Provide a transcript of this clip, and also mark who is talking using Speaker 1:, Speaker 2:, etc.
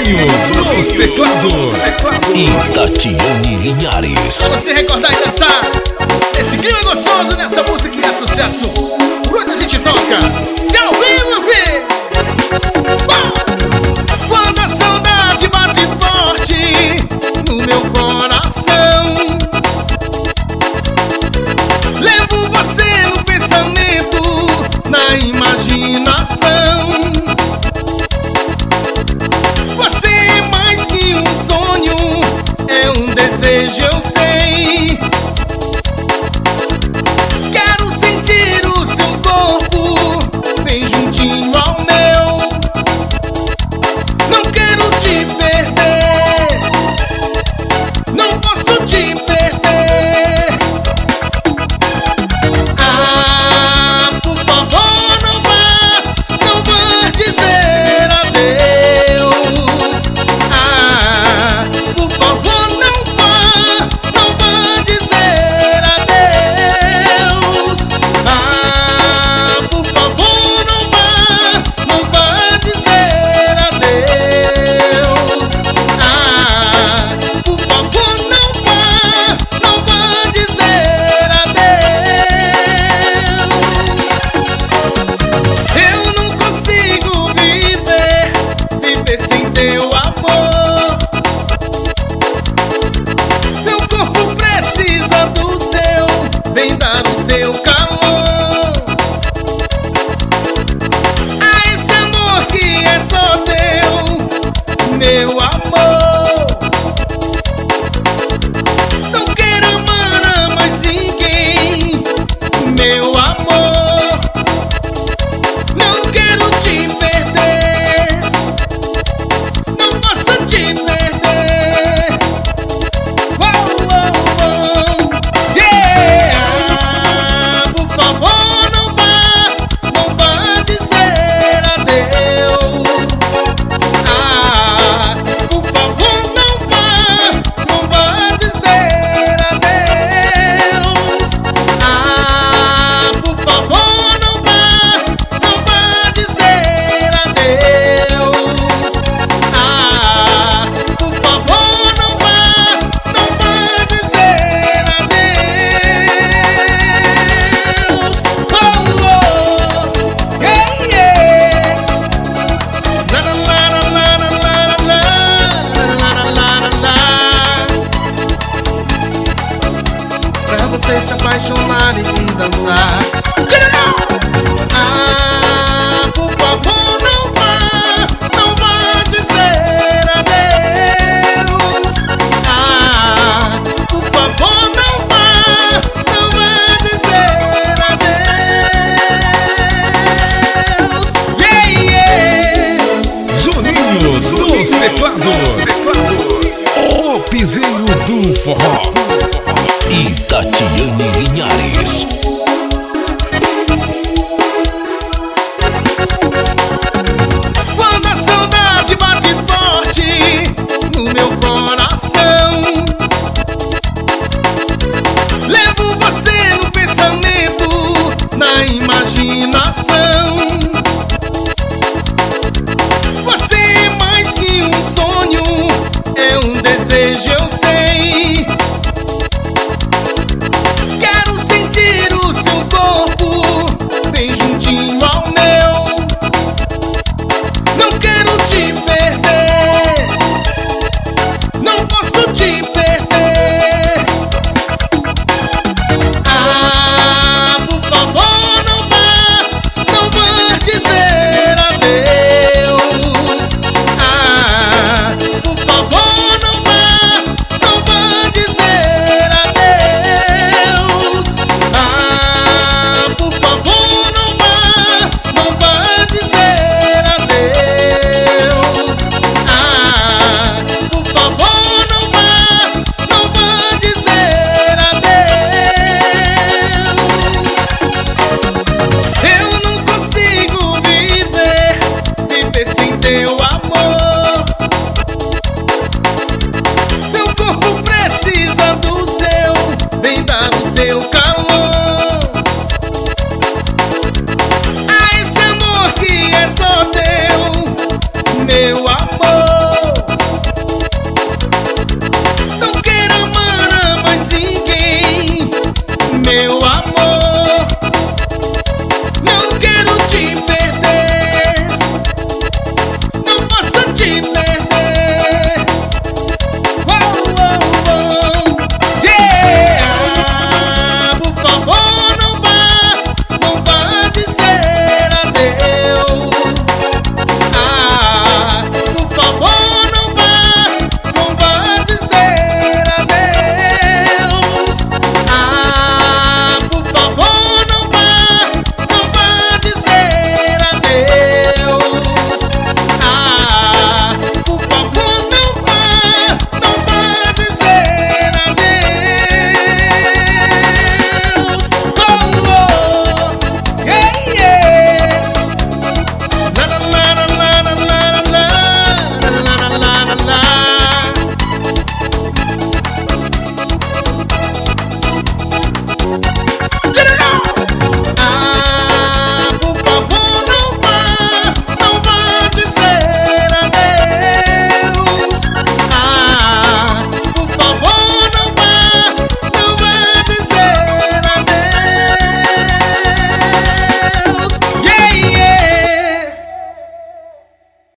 Speaker 1: Juninho dos teclados
Speaker 2: e Tatiane Linhares.
Speaker 3: Pra você recordar e dançar esse clima gostoso nessa música que é sucesso. Quando a gente toca, se ao vivo vê. Quando a saudade bate forte no meu coração, levo você no pensamento, na imaginação. Você é mais que um sonho, é um desejo, eu sei. Quero sentir o seu corpo bem juntinho ao meu. Não quero te perder, não posso te perder. Ah, por favor, não vá dizer adeus. Ah, por favor, não vá dizer adeus. Ah, por favor, não vá dizer adeus. Ah, por favor, não vá dizer adeus. Eu não consigo viver sem teu amor. Meu corpo precisa do seu, vem dar o seu calor. A esse amor que é só teu, meu amor. Não quero amar a mais ninguém, meu amor. Não quero te perder, não posso te perder. Oh, oh, oh. Yeah. Por favor, não vá dizer adeus. Ah, por favor, não vá dizer adeus. Ah, por favor, não vá dizer adeus. Ah, por favor, não vá dizer adeus. Oh, oh, yeah, yeah. La la la la la la la la la la. Pra você se apaixonar e dançar. Ah, por favor, não vá dizer adeus. Ah, por favor, não vá dizer adeus. Yeah, yeah.
Speaker 1: Juninho dos teclados, o piseiro do forró
Speaker 2: E Tatiane Linhares.
Speaker 3: Quando a saudade bate forte no meu coração, levo você no pensamento, na imaginação. Você é mais que um sonho, é um desejo, eu sei. Quero sentir o seu corpo bem juntinho ao meu. Não quero te perder, não posso te perder. Ah, por favor, não vá dizer adeus. Ah, por favor, não vá dizer adeus. Ah, por favor, não vá dizer adeus. Ah, por favor, não vá dizer adeus. Eu não consigo viver sem teu amor. Meu corpo precisa do seu, vem dar o seu calor. A esse amor que é só teu, meu amor.